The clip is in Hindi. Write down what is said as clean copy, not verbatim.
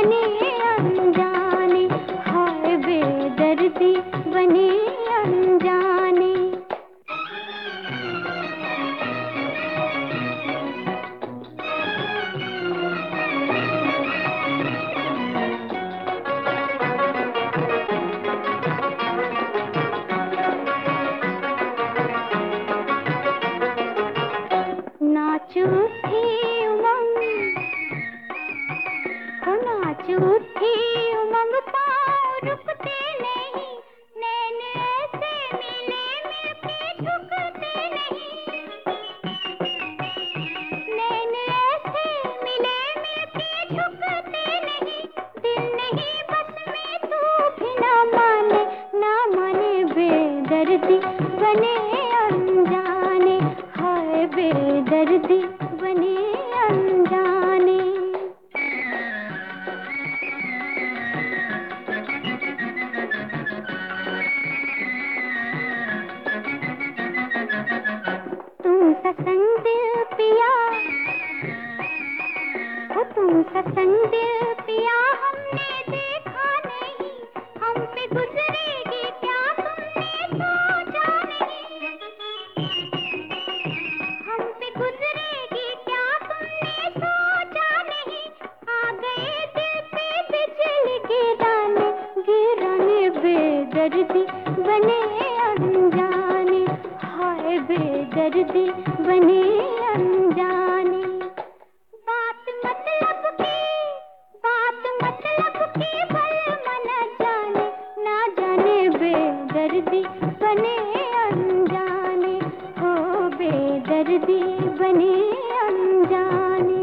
बने अनजाने, हाय बेदर्दी बने अनजाने। नाचू थी उमंग, हो नाचू थी उमंग, पाँव रुकते नहीं, नैन ऐसे मिले मिलके झुकते नहीं, नैन ऐसे मिले मिलके झुकते नहीं, दिल नहीं बस में तू भी ना माने, ना माने बेदर्दी बने अनजाने, हाय बेदर्दी बने अनजाने। तुम सत्संग दिल पिया, हो तुम सत्संग दिल पिया, हमने देखा नहीं, हम पे गुजरेगी क्या तुमने सोचा नहीं, हम पे गुजरेगी क्या तुमने सोचा नहीं, आ गए दिल पे बिजली गिराने, गिराने बेदर्दी बने अनजाने, हाय बेदर्दी बने अनजाने। बात मतलब की भल मन जाने, ना जाने बेदर्दी बने अनजाने, हो बेदर्दी बने अनजाने।